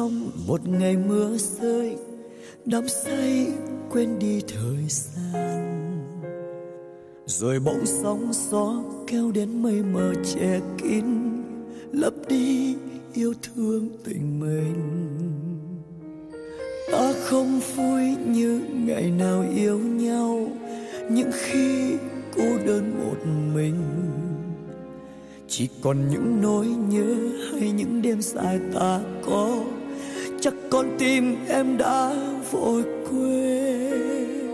trong một ngày mưa rơi, đắm say quên đi thời gian. Rồi bỗng sóng gió kéo đến mây mờ che kín, lấp đi yêu thương tình mình. Ta không vui như ngày nào yêu nhau, những khi cô đơn một mình. Chỉ còn những nỗi nhớ hay những đêm dài ta có, chắc con tim em đã vội quên.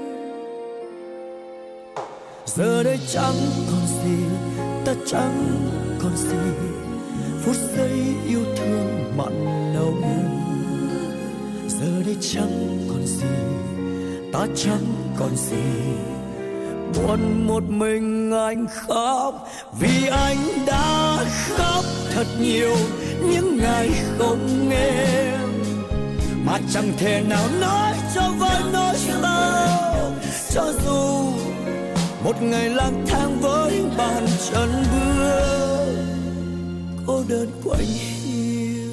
Giờ đây chẳng còn gì, ta chẳng còn gì, phút giây yêu thương mặn nồng. Giờ đây chẳng còn gì, ta chẳng còn gì, buồn một mình anh khóc. Vì anh đã khóc thật nhiều những ngày không nghe, mà chẳng thể nào nói cho với nỗi đau. Cho dù một ngày lang thang với bàn chân bước, cô đơn quạnh hiu.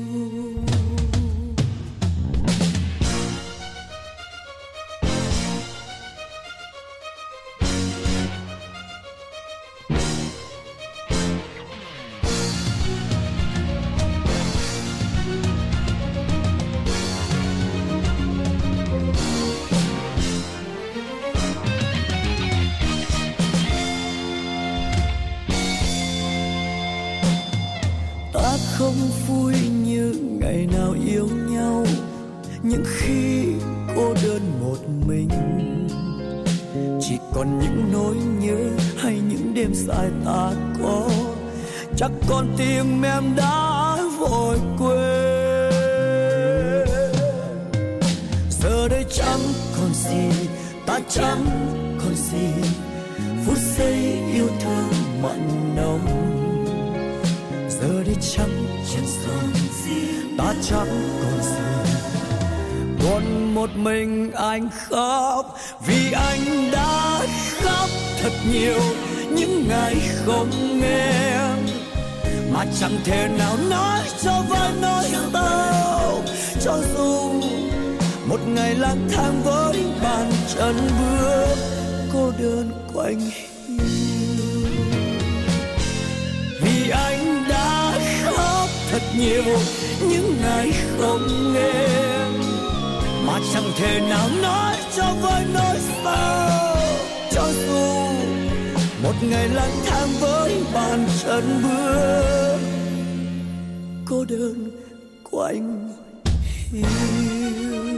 Không vui như ngày nào yêu nhau, những khi cô đơn một mình. Chỉ còn những nỗi nhớ hay những đêm dài ta có, chắc con tim em đã vội quên. Giờ đây chẳng còn gì, ta chẳng còn gì, phút giây yêu thương mặn nồng. Giờ đây chẳng còn gì, ta chẳng còn gì, buồn một mình anh khóc. Vì anh đã khóc thật nhiều những ngày không nghe, mà chẳng thể nào nói cho với nỗi đau. Cho dù một ngày lang thang với bàn chân bước, cô đơn quạnh hiu. Vì anh đã khóc thật nhiều những ngày không nghe, mà chẳng thể nào nói cho với nỗi đau. Cho dù một ngày lang thang với bàn chân bước, cô đơn quạnh hiu.